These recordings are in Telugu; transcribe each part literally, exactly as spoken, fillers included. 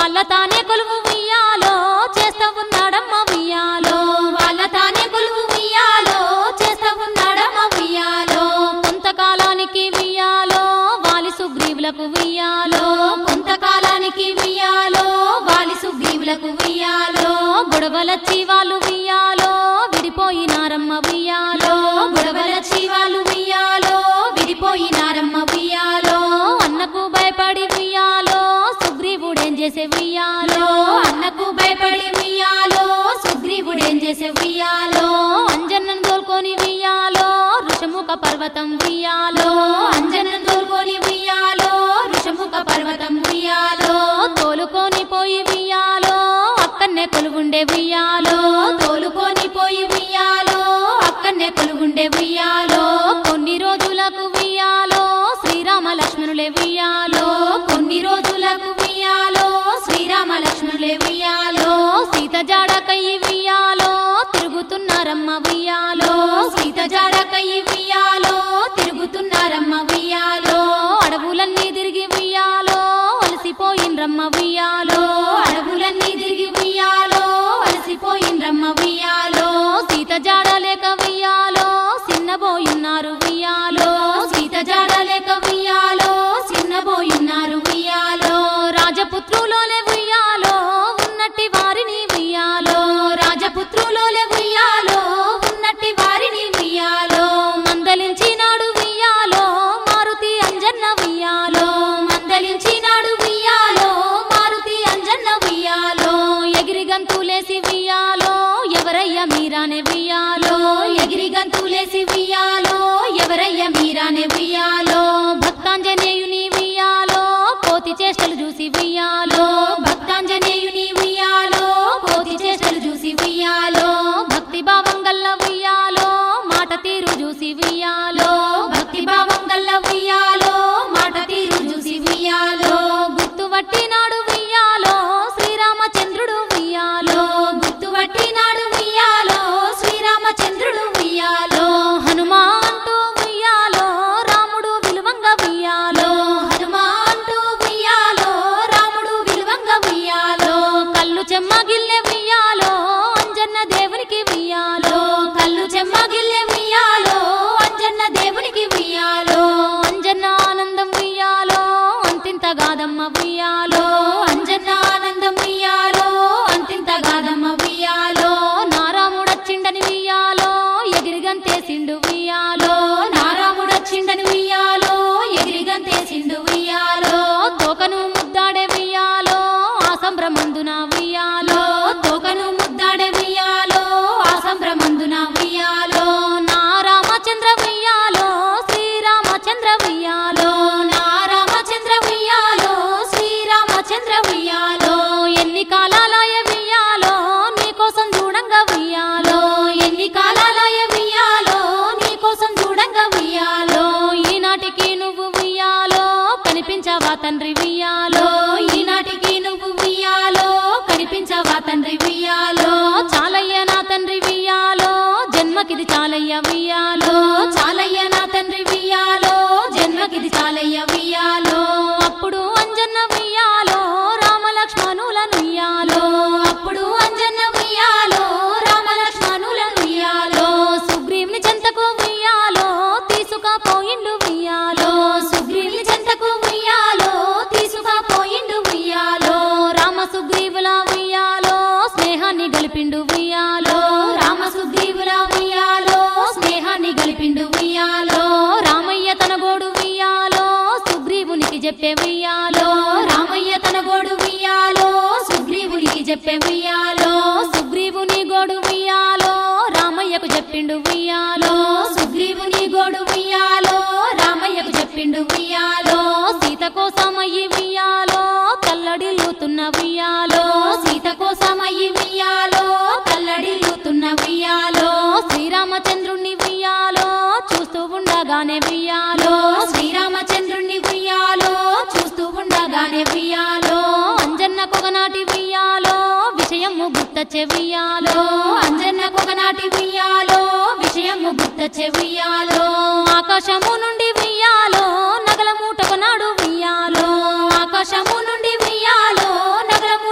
వాళ్ళ తానే కొలువు ఉయ్యాలో చేస్తా ఉన్నాడమ్మ ఉయ్యాలో వాళ్ళ తానే కొలువు ఉయ్యాలో చేస్తా ఉన్నాడమ్మ ఉయ్యాలో కొంతకాలానికి ఉయ్యాలో వాలి సుగ్రీవులకు ఉయ్యాలో కొంతకాలానికి ఉయ్యాలో వాలి సుగ్రీవులకు ఉయ్యాలో గొడవలచ్చి వాళ్ళు ఉయ్యాలో విడిపోయినారమ్మ ఉయ్యాలో గొడవలచ్చి వాళ్ళు ఉయ్యాలో విడిపోయినారమ్మ ఉయ్యాలో అన్నకు భయపడి ఉయ్యాలో సుగ్రీవుడేం చేసే ఉయ్యాలో అన్నకు భయపడి ఉయ్యాలో సుగ్రీవుడేం చేసే ఉయ్యాలో అంజన్నను తోల్కొని ఉయ్యాలో ఋషముఖ పర్వతం ఉయ్యాలో అంజన్నను తోల్కొని ఉయ్యాలో ఋషముఖ పర్వతం ఉయ్యాలో తోలుకొని పోయి ఉయ్యాలో అక్కన్నే కొలువుండే ఉయ్యాలో తోలుకొని పోయి ఉయ్యాలో అక్కన్నే కొలువుండే ఉయ్యాలో కొన్ని రోజులకు ఉయ్యాలో శ్రీరామ లక్ష్మణులే ఉయ్యాలో కొన్ని రోజులకు ఉయ్యాలో శ్రీరామ లక్ష్మణులే ఉయ్యాలో సీత జాడకయ్యి ఉయ్యాలో తిరుగుతున్నారమ్మ ఉయ్యాలో సీత జాడకయ్యి ఉయ్యాలో తిరుగుతున్నారమ్మ ఉయ్యాలో అడవులన్నీ తిరిగి ఉయ్యాలో అలసిపోయిండ్రమ్మ ఉయ్యాలో అడవులన్నీ తిరిగి ఉయ్యాలో అలసిపోయిండ్రమ్మ ఉయ్యాలో సీత జాడలేక ఉయ్యాలో సిన్నబోయున్నారు ఉయ్యాలో సీత జాడలేక ఉయ్యాలో సిన్నబోయున్నారు ఉయ్యాలో రాజపుత్రులోనే ఉయ్యాలో ఉన్నట్టి వారిని ఉయ్యాలో రాజపుత్రులోనే ఉయ్యాలో ఉన్నట్టి వారిని ఉయ్యాలో మందలించినాడు ఉయ్యాలో మారుతి అంజన్న ఉయ్యాలో మందలించినాడు ఉయ్యాలో మారుతి అంజన్న ఉయ్యాలో ఎగిరి గంతులేసి ఉయ్యాలో ఎవరయ్య మీరానే ఉయ్యాలో ఎగిరి గంతులేసి ఉయ్యాలో ఎవరయ్య మీరానే ఉయ్యాలో భక్తాంజనేయుని ఉయ్యాలో కోతి చేష్టలు చూసి ఉయ్యాలో భక్తాంజనేయుని ఉయ్యాలో కోతి చేష్టలు చూసి ఉయ్యాలో భక్తి భావం గల్ల ఉయ్యాలో మాట తీరు చూసి ఉయ్యాలో భక్తి భావం గల్ల ఉయ్యాలో మాట తీరు చూసి ఉయ్యాలో గుర్తుపట్టినాడు ఉయ్యాలో శ్రీరామచంద్రుడు ఉయ్యాలో గుర్తుపట్టినాడు ఉయ్యాలో శ్రీరామచంద్రుడు ఉయ్యాలో హనుమా అంటూ ఉయ్యాలో రాముడు విలువంగ ఉయ్యాలో హనుమా అంటూ ఉయ్యాలో రాముడు విలువంగ ఉయ్యాలో కళ్ళు చెమ్మగిల్లె ఉయ్యాలో అంజన్న దేవునికి ఉయ్యాలో కళ్ళు చెమ్మగిల్లె ఉయ్యాలో అంజన్న దేవునికి ఉయ్యాలో అంజన్న ఆనందం ఉయ్యాలో అంతింత గాదమ్మ ఉయ్యాలో అంజన్న ఆనందం ఉయ్యాలో అంతింత గాదమ్మ ఉయ్యాలో నారాముడచ్చిండని ఉయ్యాలో ఎగిరిగంతేసిండు ఉయ్యాలో నారాముడచ్చిండని ఉయ్యాలో ఎగిరిగంతేసిండు ఉయ్యాలో తోకను ముద్దాడే ఉయ్యాలో ఆ సంభ్రమందున ఉయ్యాలో తోకను ముద్దాడే ఉయ్యాలో ఆ సంభ్రమందున ఉయ్యాలో నా రామచంద్ర ఉయ్యాలో శ్రీరామచంద్ర ఉయ్యాలో నా రామచంద్ర ఉయ్యాలో శ్రీరామచంద్ర ఉయ్యాలో ఎన్ని కాలాలయ ఉయ్యాలో నీకోసం చూడంగా ఉయ్యాలో ఎన్ని కాలాలయ ఉయ్యాలో నీకోసం చూడంగా ఉయ్యాలో ఈనాటికి నువ్వు ఉయ్యాలో కనిపించవా తండ్రి ఉయ్యాలో ఈనాటికి నువ్వు ఉయ్యాలో కనిపించవా తండ్రి ఉయ్యాలో చాలయ్య నా తండ్రి ఉయ్యాలో జన్మకిది చాలయ్య ఉయ్యాలో చాలయ్య నా తండ్రి ఉయ్యాలో జన్మకిది చాలయ్య ఉయ్యాలో అప్పుడు అంజన్న ఉయ్యాలో రామలక్ష్మణులను ఉయ్యాలో అప్పుడు అంజన్న ఉయ్యాలో రామలక్ష్మణులను ఉయ్యాలో సుగ్రీవుని చెంతకు ఉయ్యాలో తీసుకపోయిండు ఉయ్యాలో సుగ్రీవుని చెంతకు ఉయ్యాలో తీసుకపోయిండు ఉయ్యాలో రామ సుగ్రీవుల ఉయ్యాలో స్నేహాన్ని గలిపిండు ఉయ్యాలో రామ సుగ్రీవుల ఉయ్యాలో స్నేహాన్ని గలిపిండు ఉయ్యాలో రామయ్య తన గోడు ఉయ్యాలో సుగ్రీవునికి చెప్పే ఉయ్యాలో రామయ్య తన గోడు ఉయ్యాలో సుగ్రీవునికి చెప్పే ఉయ్యాలో సుగ్రీవుని గోడు ఉయ్యాలో రామయ్యకు చెప్పిండు ఉయ్యాలో సుగ్రీవుని గోడు ఉయ్యాలో రామయ్యకు చెప్పిండు ఉయ్యాలో సీత కోసమయ్యి ఉయ్యాలో తల్లడిల్లుతున్న ఉయ్యాలో సీత కోసమయ్యి ఉయ్యాలో తల్లడిల్లుతున్న ఉయ్యాలో శ్రీరామచంద్రుణ్ణి ఉయ్యాలో చూస్తూ ఉండగానే ఉయ్యాలో శ్రీరామచంద్రుణ్ణి ఉయ్యాలో చూస్తూ ఉండగానే ఉయ్యాలో అంజన్న కొగనాటి ఉయ్యాలో విషయము గుర్తొచ్చే ఉయ్యాలో అంజన్న కొగనాటి ఉయ్యాలో విషయము గుర్తొచ్చే ఉయ్యాలో ఆకాశము నుండి ఉయ్యాలో నగల మూటొకనాడు ఉయ్యాలో ఆకాశము నుండి ఉయ్యాలో నగల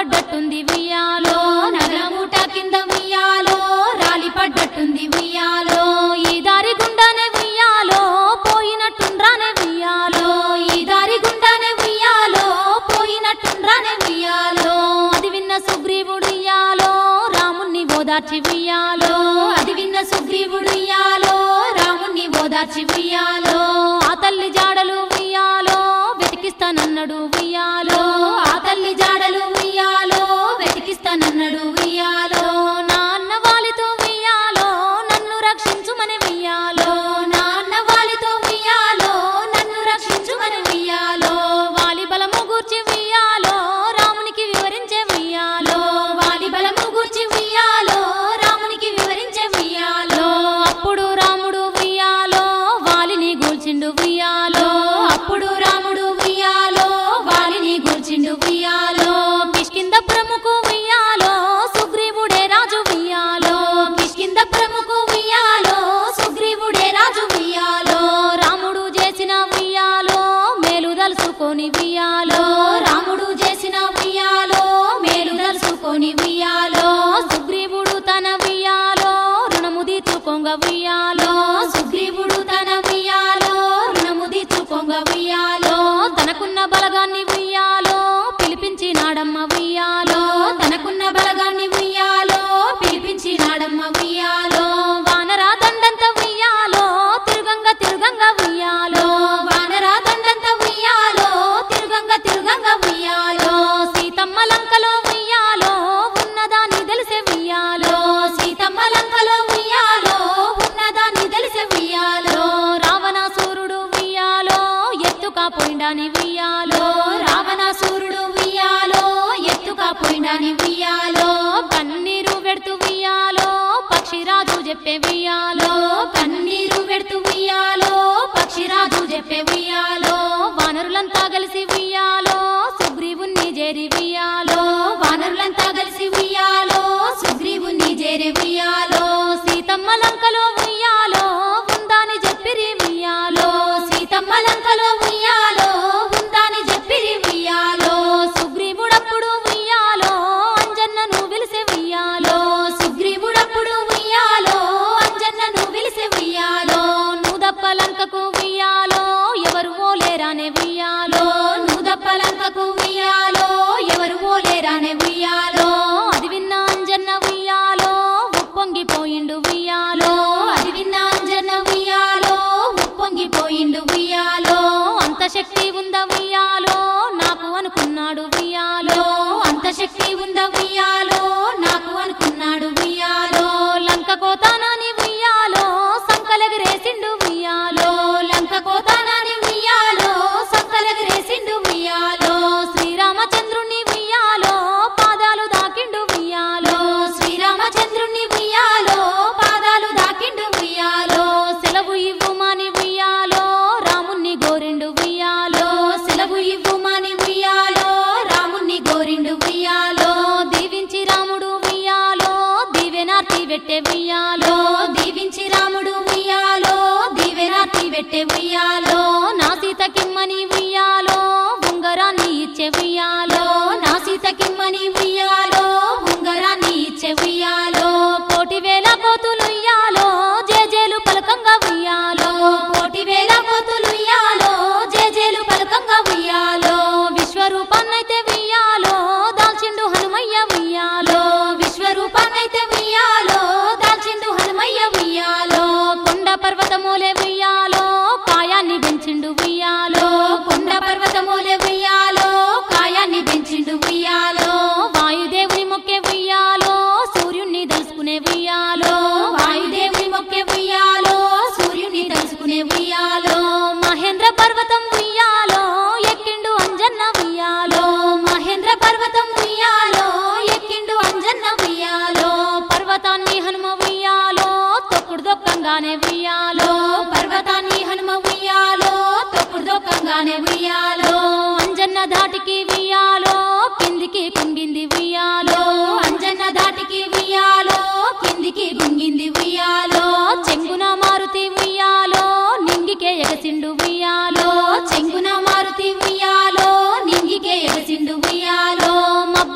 పడ్డట్టుంది వియాలో నగరమూట కింద వియాలో రాలి పడ్డట్టుంది వియాలో ఈ దారి గుండానే వియాలో పోయినట్టుండ్రానే వియాలో ఈ దారి గుండానే వియాలో పోయినట్టుండ్రానే వియాలో అది విన్న సుగ్రీవుడు ఇయ్యాలో రాముణ్ణి ఓదార్చి వియాలో అది విన్న సుగ్రీవుడు ఇయ్యాలో రాముణ్ణి ఓదార్చి వియాలో ఆ తల్లి జాడలు వియాలో వెతికిస్తానన్నాడు వియాలో ఆ తల్లి జాడలు వియాలో వెతికిస్తానన్నాడు వియాలో నా అన్న వాలితో వియాలో నన్ను రక్షించుమని వియాలో నా అన్న వాలితో వియాలో నన్ను రక్షించుమని వియాలో వాలి బలము గూర్చి వియాలో రామునికి వివరించే వియాలో వాలి బలము గూర్చి వియాలో రామునికి వివరించే వియాలో అప్పుడు రాముడు వియాలో వాలిని గూల్చిండు వియాలో అప్పుడు రాముడు వియాలో వాలిని గూల్చిండు వియాలో కిష్కింద ప్రముఖ వియాలో సుగ్రీవుడే రాజు వియాలో కిష్కింద ప్రముఖ వియాలో సుగ్రీవుడే రాజు వియాలో రాముడు చేసిన వియాలో మేలు దలుసుకొని వియాలో రాముడు చేసిన వియాలో మేలు దలుసుకొని వియాలో సుగ్రీవుడు తన వియాలో రుణము తీర్చుకొంగ వియాలో సుగ్రీవుడు తన వియాలో రుణము తీర్చుకొంగ వియాలో తనకున్న బలగాన్ని వియాలో పిలిపించినాడమ్మ వియాలో తనకున్న బలగాన్ని వియాలో పిలిపించినాడమ్మ వియాలో వానరా దండంత వియాలో తిరుగంగ తిరుగంగ వియాలో వానరా దండంత వియాలో తిరుగంగ తిరుగంగ వియాలో సీతమ్మ లంకలో వియాలో ఉన్నదాన్ని తెలిసే వియాలో సీతమ్మ లంకలో వియాలో ఉన్నదాన్ని తెలిసే వియాలో రావణాసురుడు వియాలో ఎత్తుకా పోయిండాని వియాలో రావణాసురుడు వియాలో ఎత్తుకా పోయిండాని వియాలో కన్నీరు వెడుతూ వియాలో పక్షిరాజు చెప్పే వియాలో కన్నీరు వెడుతూ వియాలో పక్షిరాజు చెప్పే వియాలో వానరులంతా కలిసి వియాలో సుగ్రీవుణ్ణి చేరి వియాలో వానరులంతా కలిసి వియాలో సుగ్రీవుణ్ణి చేరి వియాలో సీతమ్మ లంకలో వియాలో ఉందాని చెప్పిరి వియాలో సీతమ్మ లంకలో వియాలో ఉందాని చెప్పిరి వియాలో సుగ్రీవుడప్పుడు వియాలో అంజన్నను విలిసే వియాలో సుగ్రీవుడప్పుడు వియాలో అంజన్నను విలిసే వియాలో నూదప్ప లంకకు వియాలో ఎవరు ఓలేరానే వియాలో నూదప్ప లంకకు వియాలో ఎవరు ఓలేరానే వియాలో అది విన్న అంజన్న వియాలో ఉప్పొంగిపోయిండు వియాలో అది విన్న అంజన్న వియాలో ఉప్పొంగిపోయిండు వియాలో అంత శక్తి ఉంద వియాలో నాకు అనుకున్నాడు వియాలో అంత శక్తి ఉంద వియాలో నాకు అనుకున్నాడు వియాలో లంక కోతానాని వియాలో సంకలెగరేసిండు వియాలో లంక కోతానాని వియాలో సంకలెగరేసిండు వియాలో శ్రీరామచంద్రుని వియాలో పాదాలు దాకిండు వియాలో శ్రీరామచంద్రుని వియాలో పాదాలు దాకిండు వియాలో సెలవు ఇవ్వుమని వియాలో రాముణ్ణి గోరిండు వియాలో సెలవు ఇవ్వుమని వియాలో రాముణ్ణి గోరిండు వియాలో దీవించి రాముడు వియాలో దీవెనార్తి వెట్టె వియాలో దీవించి రాముడు వియాలో దీవెనార్తి వెట్టె వియాలో నా సీతకిమ్మని వియాలో ఉంగరాన్ని ఇచ్చే వియాలో నా సీతకిమ్మని వియాలో ఉంగరాన్ని ఇచ్చే వియాలో కోటి వేల కోతులు ఇయ్యాలో జేజేలు పలకంగా వియాలో కోటి వేల కోతులు ఇయ్యాలో జేజేలు పలకంగా వియాలో విశ్వరూపాన్నైతే వియాలో దాల్చిండు హనుమయ్య వియాలో విశ్వరూపాన్నైతే వియాలో దాల్చిండు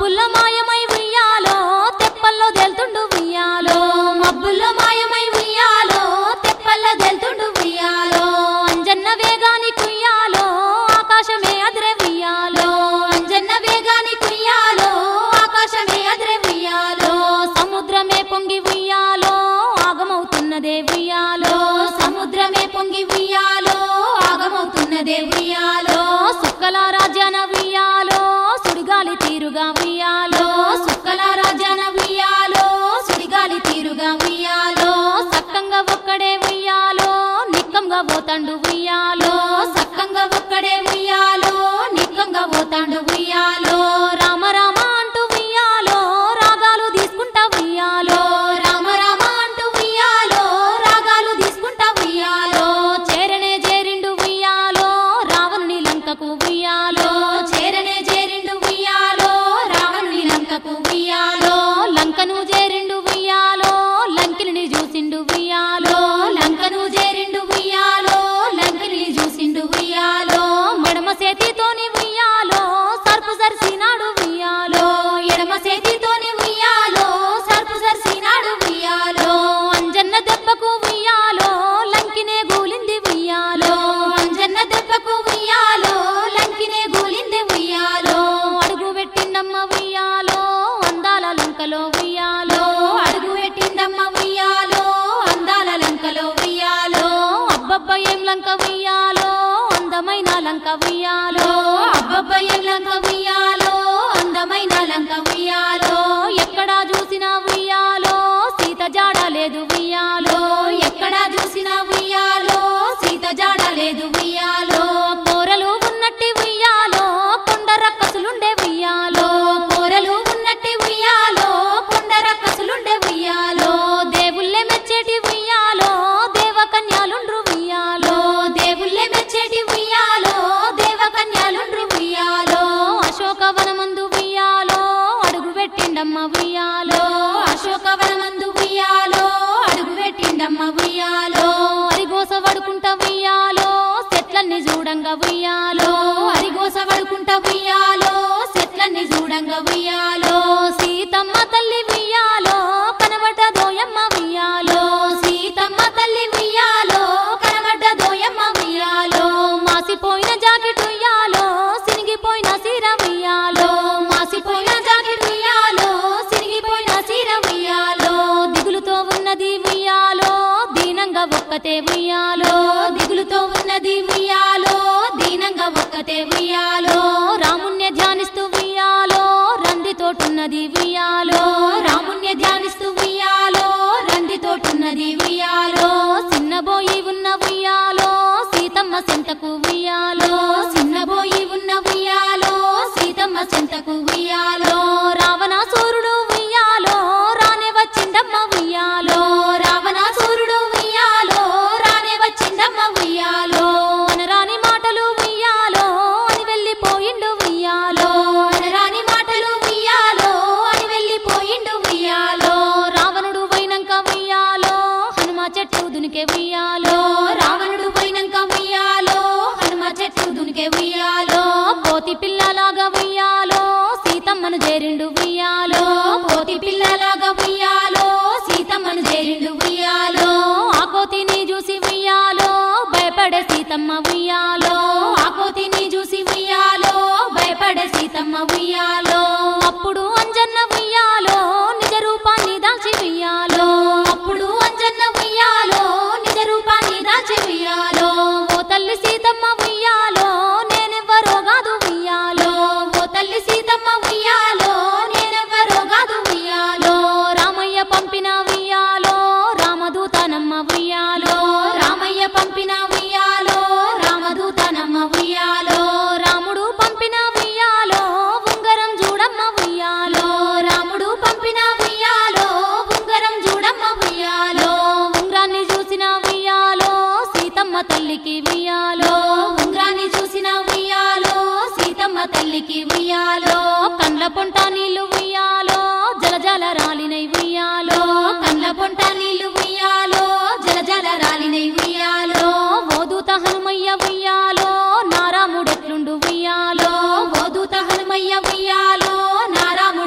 మబ్బుల్లో మాయమై ఉయ్యాలో తెప్పల్లో దేల్తుండు ఉయ్యాలో మబ్బుల్లో మాయమై ఉయ్యాలో తెప్పల్లో దేల్తుండు ఉయ్యాలో అంజన్న వేగాని కుయ్యాలో ఆకాశమే అద్రే ఉయ్యాలో అంజన్న వేగాని కుయ్యాలో ఆకాశమే అద్రే ఉయ్యాలో సముద్రమే పొంగి ఉయ్యాలో ఆగమవుతున్నదే ఉయ్యాలో సముద్రమే పొంగి ఉయ్యాలో ఆగమవుతున్నదే ఉయ్యాలో సుక్కల రాజ్యాన ఉయ్యాలో సుడిగాలి తీరుగా ఉయ్యాలో సుక్కల రాజ్యాన ఉయ్యాలో సుడిగాలి తీరుగా ఉయ్యాలో సక్కంగా ఒక్కడే ఉయ్యాలో నిక్కంగా పోతాండు ఉయ్యాలో సక్కంగా ఒక్కడే ఉయ్యాలో నిక్కంగా పోతాండు ఉయ్యాలో రామ రామ అంటూ ఉయ్యాలో రాగాలు తీసుకుంటా ఉయ్యాలో రామ రామ అంటూ ఉయ్యాలో రాగాలు తీసుకుంటా ఉయ్యాలో చేరనే చేరిండు ఉయ్యాలో రావణుని లంకకు ఉయ్యాలో చేరనే చేరిండు ఉయ్యాలో రావణుని లంకకు ఉయ్యాలో లంకను చేరిండు ఉయ్యాలో లంకిని చూసిండు ఉయ్యాలో లంకను చేరిండు ఉయ్యాలో లంకిని చూసిండు ఉయ్యాలో మడమ చేతితోని ఉయ్యాలో సర్పు సరిసినాడు ఉయ్యాలో ఎడమ చేతితోని ఉయ్యాలో సర్పు సరిసినాడు ఉయ్యాలో అంజన్న దెబ్బకు ఉయ్యాలో లంకినే గూలింది ఉయ్యాలో అంజన్న దెబ్బకు ఉయ్యాలో లంకినే గూలింది ఉయ్యాలో అడుగు పెట్టిండమ్మ ఉయ్యాలో అందాల లంకలో ఉయ్యాలో అడుగు పెట్టిండమ్మ ఉయ్యాలో అందాల లంకలో ఉయ్యాలో అబ్బబ్బ ఏం లంక ఉయ్యాలో అందమైన లంక ఉయ్యాలో అబ్బబ్బ ఏం లంక ఉయ్యాలో అందమైన లంక ఉయ్యాలో ఎక్కడా చూసినా ఉయ్యాలో సీత జాడ లేదు ఉయ్యాలో ఎక్కడా చూసినా ఉయ్యాలో సీత జాడ లేదు ఉయ్యాలో కోరలు ఉన్నట్టి ఉయ్యాలో కొండ రక్కసులుండే ఉయ్యాలో కోరలు ఉన్నట్టి ఉయ్యాలో కొండ రక్కసులుండే ఉయ్యాలో దేవుళ్ళే మెచ్చేటి ఉయ్యాలో దేవకన్యాలుండ్రు ఉయ్యాలో దేవుళ్ళే మెచ్చేటి ఉయ్యాలో దేవకన్యాలుండ్రు ఉయ్యాలో అశోకవనమందు ఉయ్యాలో అడుగు పెట్టిండమ్మ ఉయ్యాలో అశోకవనమందు ఉయ్యాలో అడుగు పెట్టిండమ్మ ఉయ్యాలో అరిగోస వడుకుంట ఉయ్యాలో చెట్లన్నీ చూడంగా ఉయ్యాలో అరిగోస వడుకుంట ఉయ్యాలో చెట్లన్నీ చూడంగా ఉయ్యాలో సీతమ్మ తల్లి ఉయ్యాలో కనబడ్డ దోయమ్మ ఉయ్యాలో సీతమ్మ తల్లి ఉయ్యాలో కనబడ్డ దోయమ్మ ఉయ్యాలో మాసిపోయిన జాకెట్ ఉయ్యాలో సినిగిపోయిన సీర ఉయ్యాలో మాసిపోయిన జాకెట్ ఉయ్యాలో సినిగిపోయిన సీర ఉయ్యాలో దిగులుతో ఉన్నది ఉయ్యాలో దీనంగా ఒక్కతే ఉయ్యాలో దిగులుతో ఉన్నది ఉయ్యాలో దీనంగా ఒక్కతే ఉయ్యాలో రాముణ్ణి ధ్యానిస్తూ ఉయ్యాలో రందితోటున్నది ఉయ్యాలో రాముణ్ణి ధ్యానిస్తూ ఉయ్యాలో రందితోటున్నది ఉయ్యాలో చిన్నబోయి ఉన్న ఉయ్యాలో సీతమ్మ సెంతకు ఉయ్యాలో చిన్నబోయి ఉన్న ఉయ్యాలో సీతమ్మ సెంతకు ఉయ్యాలో రావణాసురుడు ఉయ్యాలో రానే వచ్చిండమ్మ ఉయ్యాలో రావణాసురుడు ఉయ్యాలో రానే వచ్చిండమ్మ ఉయ్యాలో అనరాని మాటలు ఉయ్యాలో అని వెళ్ళిపోయిండు ఉయ్యాలో అనరాని మాటలు ఉయ్యాలో అని వెళ్ళిపోయిండు ఉయ్యాలో రావణుడు పోయినంక ఉయ్యాలో హనుమ చెట్టు దునికే ఉయ్యాలో రావణుడు పోయినంక ఉయ్యాలో హనుమ చెట్టు దునికే ఉయ్యాలో కోతి పిల్లలాగా ఉయ్యాలో సీతమ్మను చేరిండు ఉయ్యాలో కోతి పిల్లలాగా ఉయ్యాలో సీతమ్మను చేరిండు ఉయ్యాలో ఆ కోతిని చూసి ఉయ్యాలో భయపడే సీతమ్మ ఉయ్యాలో ఆ కోతిని చూసి ఉయ్యాలో భయపడే సీతమ్మ ఉయ్యాలో అప్పుడు అంజన్న ఉయ్యాలో నిజ రూపాన్ని దాల్చి ఉయ్యాలో అప్పుడు అంజన్న ఉయ్యాలో నిజ రూపాన్ని దాల్చి ఉయ్యాలో ఓ తల్లి సీతమ్మ ఉయ్యాలో నేనెవ్వరో కాదు ఉయ్యాలో ఓ తల్లి సీతమ్మ ఉయ్యాలో నేనెవ్వరో కాదు ఉయ్యాలో రామయ్య పంపిన ఉయ్యాలో రామదూతనమ్మ ఉయ్యాలో రామయ్య పంపిన ఉయ్యాలో రామదూతనమ్మ ఉయ్యాలో రాముడు పంపిన ఉయ్యాలో ఉంగరం చూడమ్మ ఉయ్యాలో రాముడు పంపిన ఉయ్యాలో ఉంగరం చూడమ్మ ఉయ్యాలో ఉంగరాన్ని చూసిన ఉయ్యాలో సీతమ్మ తల్లికి ఉయ్యాలో ఉంగరాన్ని చూసిన ఉయ్యాలో సీతమ్మ తల్లికి ఉయ్యాలో కండ్ల పొంట నీళ్లు ఉయ్యాలో జలజల రాలినై ఉయ్యాలో కండ్ల పొంట నీళ్లు ఉయ్యాలో జలజల రాలినై ఉయ్యాలో ఓదూత హనుమయ్య ఉయ్యాలో నారాముడెట్లుండు ఉయ్యాలో ఓదూత హనుమయ్య ఉయ్యాలో నారాముడు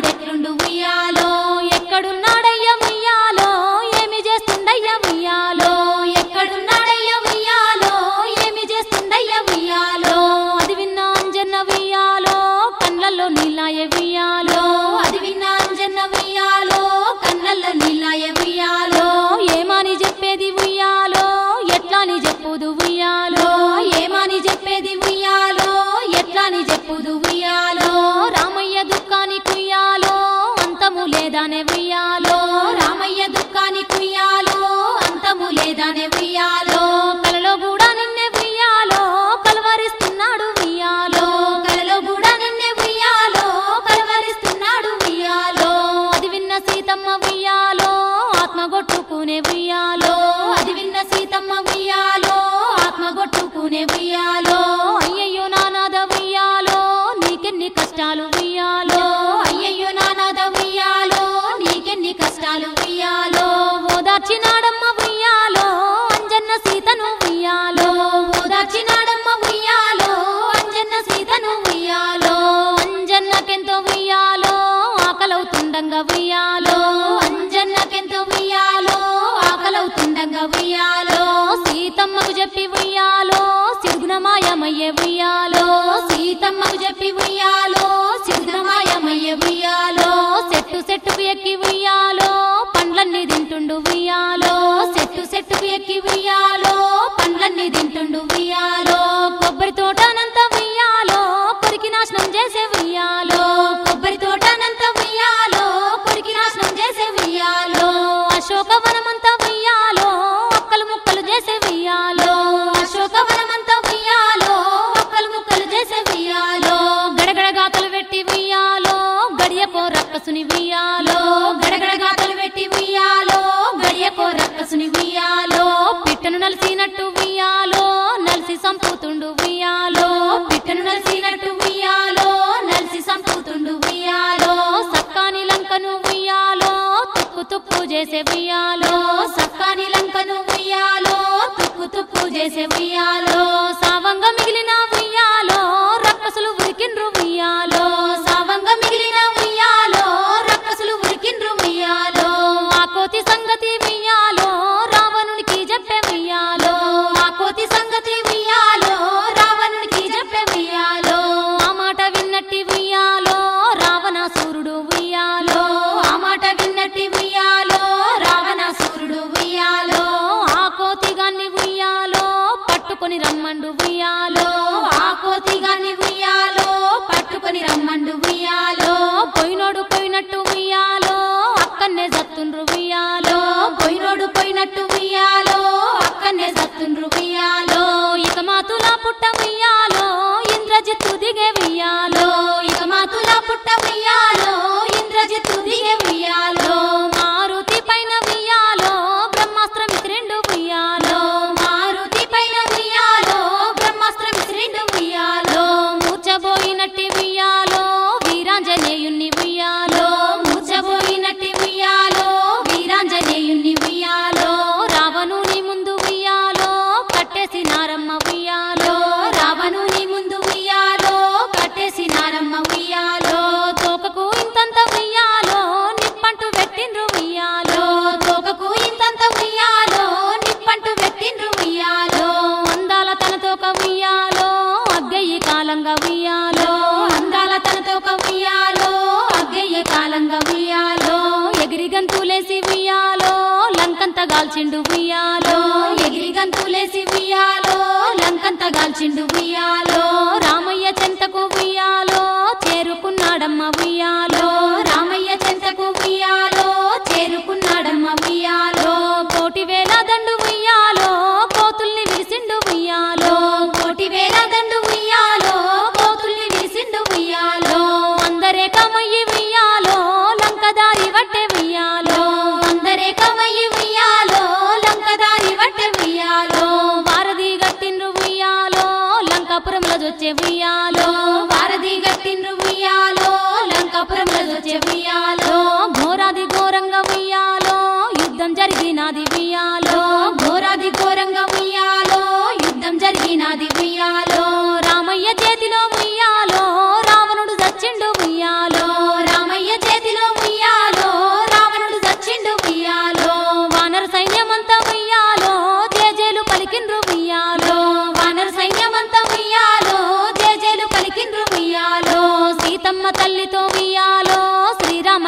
లేదానే ఉయ్యాలో రామయ్య దుఃఖానికి ఉయ్యాలో అంతము లేదానే ఉయ్యాలో కలలో కూడా నిన్నే ఉయ్యాలో కలవరిస్తున్నాడు ఉయ్యాలో కలలో కూడా నిన్నే ఉయ్యాలో కలవరిస్తున్నాడు ఉయ్యాలో అది విన్న సీతమ్మ ఉయ్యాలో ఆత్మగొట్టుకునే ఉయ్యాలో అది విన్న సీతమ్మ ఉయ్యాలో ఆత్మగొట్టుకునే ఉయ్యాలో అయ్యయ్యో నానాద ఉయ్యాలో నీకెన్ని కష్టాలు ఉయ్యాలో అయ్యయ్యో నానాద ఉయ్యాలో నీకెన్ని కష్టాలు ఉయ్యాలో ఓదార్చినాడమ్మ ఉయ్యాలో అంజన్న సీతను ఉయ్యాలో ఓదార్చినాడమ్మ ఉయ్యాలో అంజన్న సీతను ఉయ్యాలో అంజన్నకెంతో ఉయ్యాలో ఆకలవుతుండంగా ఉయ్యాలో అంజన్నకెంతో ఉయ్యాలో ఆకలవుతుండంగా ఉయ్యాలో సీతమ్మకు చెప్పి ఉయ్యాలో సిరుగునమాయమయ్యే ఉయ్యాలో సీతమ్మకు చెప్పి ఉయ్యాలో సిరుగునమాయమయ్యే ఉయ్యాలో చెట్టు చెట్టుకు ఎక్కి ఉయ్యాలో పండ్లన్నీ తింటుండు ఉయ్యాలో చెట్టు చెట్టుకు ఎక్కి ఉయ్యాలో పండ్లన్నీ తింటుండు ఉయ్యాలో కొబ్బరి తోటనంత ఉయ్యాలో కొరికి నాశనం చేసే ఉయ్యాలో కొబ్బరి తోటనంత ఉయ్యాలో కొరికి నాశనం చేసే ఉయ్యాలో అశోకవనమంతా ఉయ్యాలో ఒక్కలు ముక్కలు చేసే ఉయ్యాలో అశోకవనమంతా ఉయ్యాలో ఒక్కలు ముక్కలు చేసే ఉయ్యాలో గడగడ గాతలు పెట్టి ఉయ్యాలో గడియకో రక్కసుని ఉయ్యాలో గడగడ గాతలు పెట్టి ఉయ్యాలో గడియకో రక్కసుని ఉయ్యాలో పిట్టను నలిసినట్టు ఉయ్యాలో నలిసి సంపుతుండు ఉయ్యాలో పిట్టను నలిసినట్టు ఉయ్యాలో నలిసి సంపుతుండు ఉయ్యాలో సక్కాని లంకను ఉయ్యాలో తుక్కు తుక్కు చేసే ఉయ్యాలో సక్కాని లంకను ఉయ్యాలో తుక్కు తుక్కు చేసే ఉయ్యాలో సావంగ మిగిలిన ఉయ్యాలో రక్కసులు ఉరికిండ్రు ఉయ్యాలో సావంగ మిగిలిన ఉయ్యాలో రక్కసులు ఉరికిండ్రు ఉయ్యాలో ఆ కోతి సంగతి ఉయ్యాలో రావణునికి చెప్పే ఉయ్యాలో ఆ కోతి సంగతి ఉయ్యాలో రావణునికి చెప్పే ఉయ్యాలో ఆ మాట విన్నట్టి ఉయ్యాలో రావణాసురుడు ఉయ్యాలో ఆ మాట విన్నట్టి ఉయ్యాలో రావణాసురుడు ఉయ్యాలో ఆ కోతిగాన్ని ఉయ్యాలో పట్టుకొని రమ్మండు ఉయ్యాలో ఆ కోతిగాన్ని ఉయ్యాలో పట్టుకొని రమ్మండు ఉయ్యాలో పోయినోడు పోయినట్టు ఉయ్యాలో అక్కన్నే జత్తుండ్రు ఉయ్యాలో పోయినోడు పోయినట్టు ఉయ్యాలో అక్కన్నే జత్తుండ్రు ఉయ్యాలో ఇక మాతులా పుట్ట ఉయ్యాలో ఇంద్రజిత్తు దిగే ఉయ్యాలో ఇక మాతులా పుట్ట ఉయ్యాలో ఇంద్రజిత్తు దిగే ఉయ్యాలో మారుతి పైన ఉయ్యాలో బ్రహ్మాస్త్రం విసిరిండు ఉయ్యాలో మారుతి పైన ఉయ్యాలో బ్రహ్మాస్త్రం విసిరిండు ఉయ్యాలో మూర్చబోయినట్టి ఉయ్యాలో వీరాంజనేయుణ్ణి ఉయ్యాలో మూర్చబోయినట్టి ఉయ్యాలో వీరాంజనేయుణ్ణి ఉయ్యాలో రావణుని ముందు ఉయ్యాలో కట్టేసి నారమ్మ ఉయ్యాలో రావణుని ముందు ఉయ్యాలో కట్టేసి నారమ్మ ఉయ్యాలో తోకకు ఇంతంత ఉయ్యాలో నిప్పంటు పెట్టిండ్రు ఉయ్యాలో తోకకు ఇంతంత ఉయ్యాలో నిప్పంటు పెట్టిండ్రు ఉయ్యాలో అందాల తన తోక ఉయ్యాలో అగ్గయ్యి కాలంగా ఉయ్యాలో అందాల తన తోక ఉయ్యాలో అగ్గయ్య కాలంగా ఉయ్యాలో ఎగిరి గంతులేసి ఉయ్యాలో లంకంత గాల్చిండు ఉయ్యాలో ఎగిరి గంతులేసి ఉయ్యాలో లంకంత గాల్చిండు ఉయ్యాలో రామయ్య చెంతకు ఉయ్యాలో చేరుకున్నాడమ్మ ఉయ్యాలో రామయ్య చెంతకు ఉయ్యాలో చేరుకున్నాడమ్మ ఉయ్యాలో కోటి వేల దండు ఉయ్యాలో కోతుల్ని విరిసిండు ఉయ్యాలో కోటి వేల దండు ఉయ్యాలో కోతుల్ని విరిసిండు ఉయ్యాలో అందరే కమయ్యి ఉయ్యాలో లంకదారి వట్టె ఉయ్యాలో అందరే కమయ్యి ఉయ్యాలో లంకదారి వట్టె ఉయ్యాలో వారధి గట్టిండ్రు ఉయ్యాలో లంకాపురంలో జొచ్చే ఉయ్యాలో వారధి గట్టిండ్రు ఉయ్యాలో లంకాపురంలో జొచ్చే ఉయ్యాలో ఘోరాది ఘోరంగా ఉయ్యాలో యుద్ధం జరిగినాది ఉయ్యాలో ఘోరాది ఘోరంగా ఉయ్యాలో యుద్ధం జరిగినాది ఉయ్యాలో రామయ్య చేతిలో ఉయ్యాలో రావణుడు చచ్చిండు ఉయ్యాలో రామయ్య చేతిలో ఉయ్యాలో రావణుడు చచ్చిండు ఉయ్యాలో వానర సైన్యమంతా ఉయ్యాలో జేజేలు పలికిండ్రు ఉయ్యాలో వానర సైన్యమంతా ఉయ్యాలో జేజేలు పలికిండ్రు ఉయ్యాలో సీతమ్మ తల్లితో ఉయ్యాలో శ్రీరామ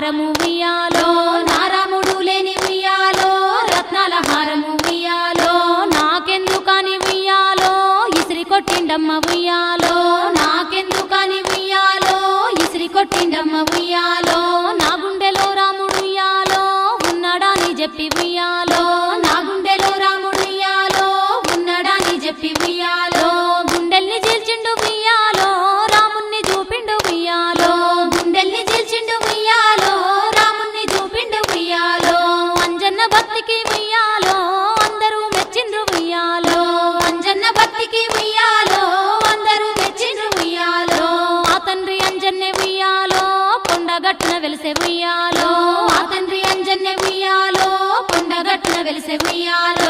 హారము ఉయ్యాలో నా రాముడు లేని ఉయ్యాలో రత్నాల హారము ఉయ్యాలో నాకెందుకని ఉయ్యాలో ఇసిరి కొట్టిండమ్మ ఉయ్యాలో నాకెందుకని ఉయ్యాలో ఇసిరి కొట్టిండమ్మ ఉయ్యాలో నా గుండెలో రాముడు ఉయ్యాలో ఉన్నాడని చెప్పి ఉయ్యాలో నా గుండెలో రాముడు ఉయ్యాలో ఉన్నాడని చెప్పి ఉయ్యాలో గుండెల్ని చీల్చిండు ఉయ్యాలో రాముణ్ణి చూపిండు ఉయ్యాలో గుండెల్ని చీల్చిండు ఉయ్యాలో రాముణ్ణి చూపిండు ఉయ్యాలో అంజన్న భక్తికి ఉయ్యాలో అందరూ మెచ్చిండ్రు ఉయ్యాలో అంజన్న భక్తికి ఉయ్యాలో అందరూ మెచ్చిండ్రు ఉయ్యాలో ఆ తండ్రి అంజన్నే ఉయ్యాలో కొండగట్టున వెలిసే ఉయ్యాలో ఆ తండ్రి అంజన్నే ఉయ్యాలో కొండగట్టున వెలిసే ఉయ్యాలో